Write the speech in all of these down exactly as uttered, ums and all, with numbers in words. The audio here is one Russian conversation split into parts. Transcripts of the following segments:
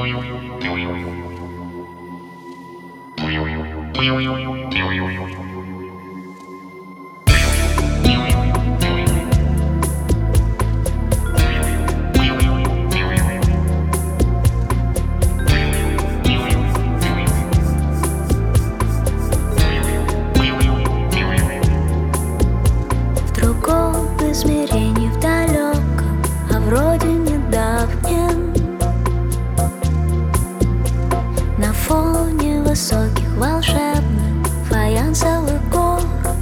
Измерении в далеком, а вроде недавнем, на фоне высоких волшебных фаянсовых гор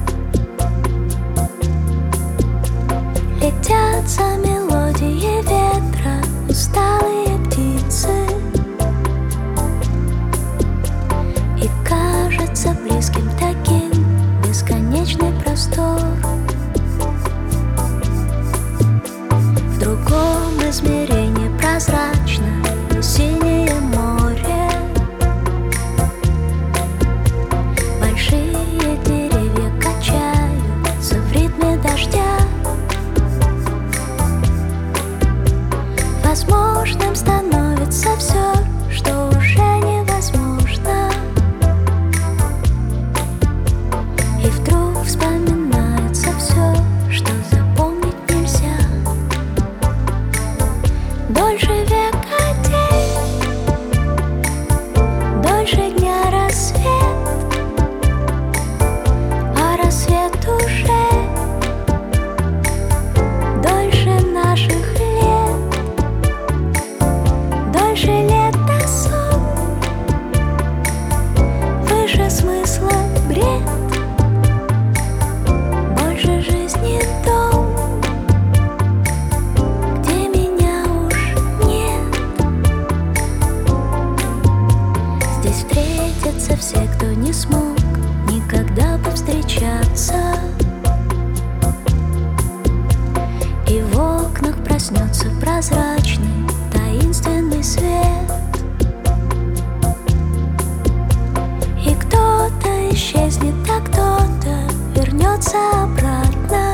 летят за мелодией ветра усталые птицы, и кажется близким таким бесконечный простор. В другом измерении прозрачно синее море, большие деревья качаются в ритме дождя. Возможным становится все, что уже невозможно, и вдруг вспоминается все, что запомнить нельзя. Дольше века день, дольше дня рассвет, а рассвет уже дольше наших лет, дольше лета сон, выше смысла бред, больше жизни дом, где меня уж нет. Здесь встретятся все, кто не смог никогда повстречаться, и в окнах проснется прозрачный таинственный свет, и кто-то исчезнет, а кто-то вернется обратно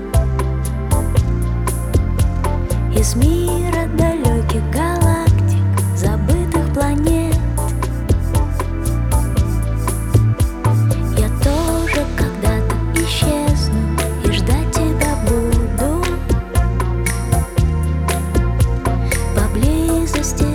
из мира далеких галактик, забытых планет. Я тоже когда-то исчезну и ждать тебя буду поблизости